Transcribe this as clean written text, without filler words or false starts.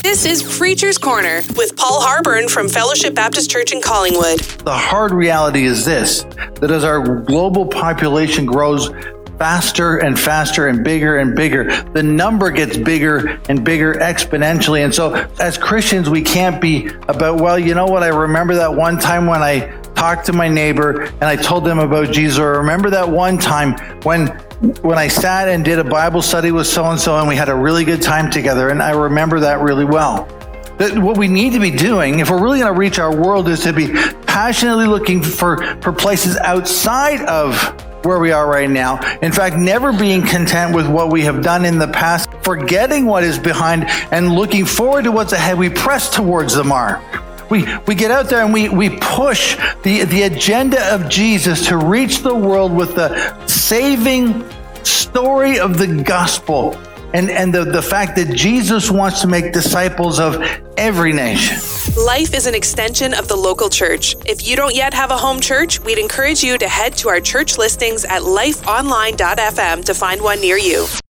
This is Preacher's Corner with Paul Harburn from Fellowship Baptist Church in Collingwood. The hard reality is this, that as our global population grows faster and faster and bigger, the number gets bigger and bigger exponentially. And so as Christians, we can't be about, well, you know what, I remember that one time when I talked to my neighbor and I told them about Jesus, or remember that one time when I sat and did a Bible study with so-and-so and we had a really good time together, and I remember that really well. That what we need to be doing, if we're really going to reach our world, is to be passionately looking for places outside of where we are right now. In fact, never being content with what we have done in the past, forgetting what is behind and looking forward to what's ahead. We press towards the mark. We get out there and we push the agenda of Jesus to reach the world with the saving story of the gospel and the fact that Jesus wants to make disciples of every nation. Life is an extension of the local church. If you don't yet have a home church, we'd encourage you to head to our church listings at lifeonline.fm to find one near you.